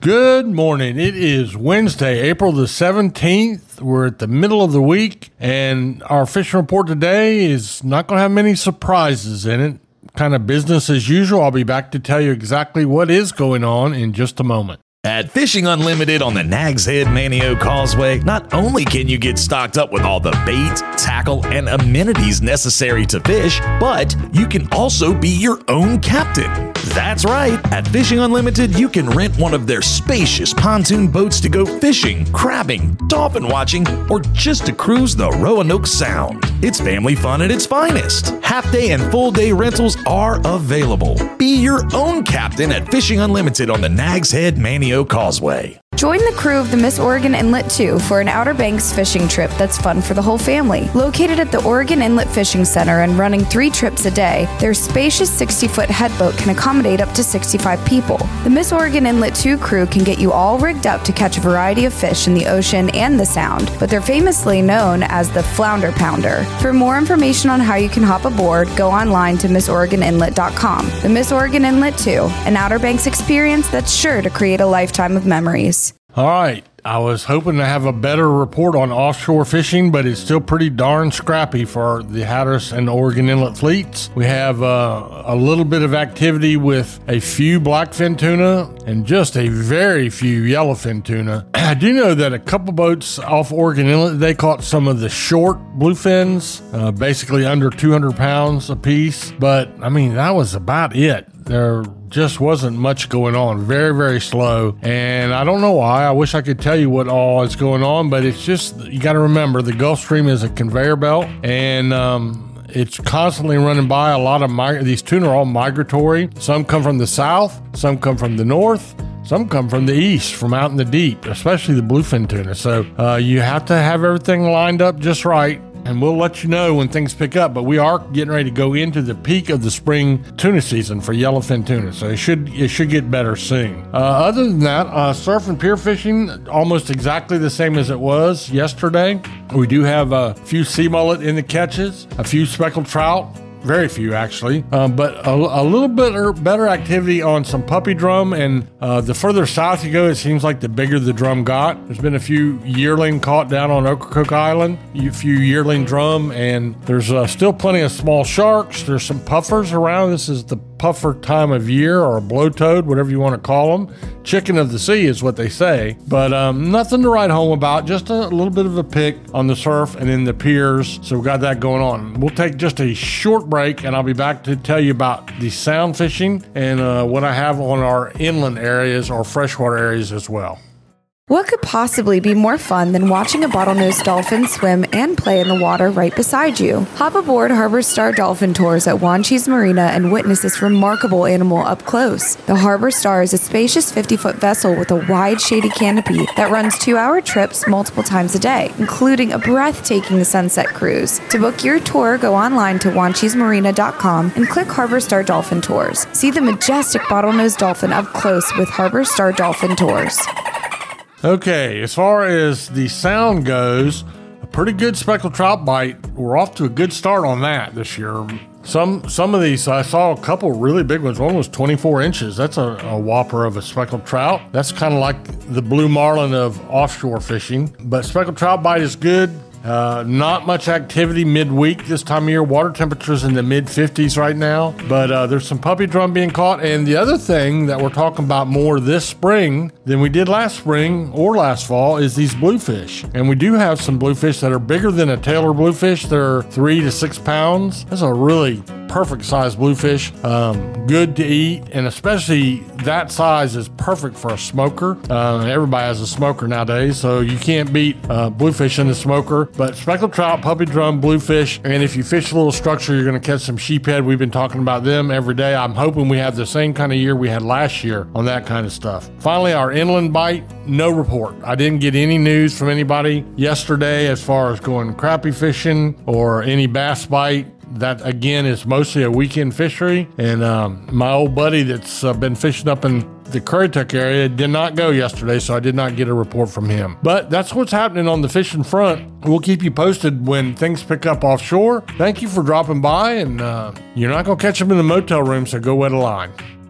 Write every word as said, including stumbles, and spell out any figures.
Good morning. It is Wednesday, April the seventeenth. We're at the middle of the week, and our fishing report today is not going to have many surprises in it. Kind of business as usual. I'll be back to tell you exactly what is going on in just a moment. At Fishing Unlimited on the Nags Head Manio Causeway, not only can you get stocked up with all the bait, tackle, and amenities necessary to fish, but you can also be your own captain. That's right. At Fishing Unlimited, you can rent one of their spacious pontoon boats to go fishing, crabbing, dolphin watching, or just to cruise the Roanoke Sound. It's family fun at its finest. Half-day and full-day rentals are available. Be your own captain at Fishing Unlimited on the Nags Head Manio Causeway. Join the crew of the Miss Oregon Inlet two for an Outer Banks fishing trip that's fun for the whole family. Located at the Oregon Inlet Fishing Center and running three trips a day, their spacious sixty-foot headboat can accommodate up to sixty-five people. The Miss Oregon Inlet two crew can get you all rigged up to catch a variety of fish in the ocean and the Sound, but they're famously known as the Flounder Pounder. For more information on how you can hop aboard, go online to miss oregon inlet dot com. The Miss Oregon Inlet two, an Outer Banks experience that's sure to create a lifetime of memories. All right. I was hoping to have a better report on offshore fishing, but it's still pretty darn scrappy for the Hatteras and Oregon Inlet fleets. We have uh, a little bit of activity with a few blackfin tuna and just a very few yellowfin tuna. I do know that a couple boats off Oregon Inlet, they caught some of the short bluefins, uh, basically under two hundred pounds a piece. But, I mean, that was about it. There just wasn't much going on. Very, very slow. And I don't know why. I wish I could tell you what all is going on, but it's just, you got to remember, the Gulf Stream is a conveyor belt, and um, it's constantly running by. A lot of mig- these tuna are all migratory. Some come from the south, some come from the north, some come from the east, from out in the deep, especially the bluefin tuna. So uh, you have to have everything lined up just right. And we'll let you know when things pick up, but we are getting ready to go into the peak of the spring tuna season for yellowfin tuna, so it should it should get better soon. Uh, other than that, uh, surf and pier fishing, almost exactly the same as it was yesterday. We do have a few sea mullet in the catches, a few speckled trout, very few actually, um, but a, a little bit better activity on some puppy drum, and uh, the further south you go, it seems like the bigger the drum got. There's been a few yearling caught down on Ocracoke Island, a few yearling drum, and there's uh, still plenty of small sharks. There's some puffers around. This is the puffer time of year, or a blowtoad, whatever you want to call them. Chicken of the sea is what they say, but um, nothing to write home about. Just a little bit of a pick on the surf and in the piers, so we got that going on. We'll take just a short break, and I'll be back to tell you about the sound fishing and uh, what I have on our inland areas or freshwater areas as well. What could possibly be more fun than watching a bottlenose dolphin swim and play in the water right beside you? Hop aboard Harbor Star Dolphin Tours at Wanchese Marina and witness this remarkable animal up close. The Harbor Star is a spacious fifty-foot vessel with a wide, shady canopy that runs two-hour trips multiple times a day, including a breathtaking sunset cruise. To book your tour, go online to wanchese marina dot com and click Harbor Star Dolphin Tours. See the majestic bottlenose dolphin up close with Harbor Star Dolphin Tours. Okay, as far as the sound goes, a pretty good speckled trout bite. We're off to a good start on that this year. Some some of these, I saw a couple really big ones. One was twenty-four inches. That's a, a whopper of a speckled trout. That's kind of like the blue marlin of offshore fishing. But speckled trout bite is good. Uh, not much activity midweek this time of year. Water temperatures in the mid fifties right now, but uh, there's some puppy drum being caught. And the other thing that we're talking about more this spring than we did last spring or last fall is these bluefish. And we do have some bluefish that are bigger than a Taylor bluefish. They're three to six pounds. That's a really perfect size bluefish. Um, good to eat, and especially that size is perfect for a smoker. Uh, everybody has a smoker nowadays, so you can't beat uh, bluefish in the smoker. But speckled trout, puppy drum, bluefish, and if you fish a little structure, you're going to catch some sheephead. We've been talking about them every day. I'm hoping we have the same kind of year we had last year on that kind of stuff. Finally, our inland bite, no report. I didn't get any news from anybody yesterday as far as going crappie fishing or any bass bite. That, again, is mostly a weekend fishery. And um, my old buddy that's uh, been fishing up in the Currituck area did not go yesterday, so I did not get a report from him. But that's what's happening on the fishing front. We'll keep you posted when things pick up offshore. Thank you for dropping by, and uh, you're not going to catch them in the motel room, so go wet a line.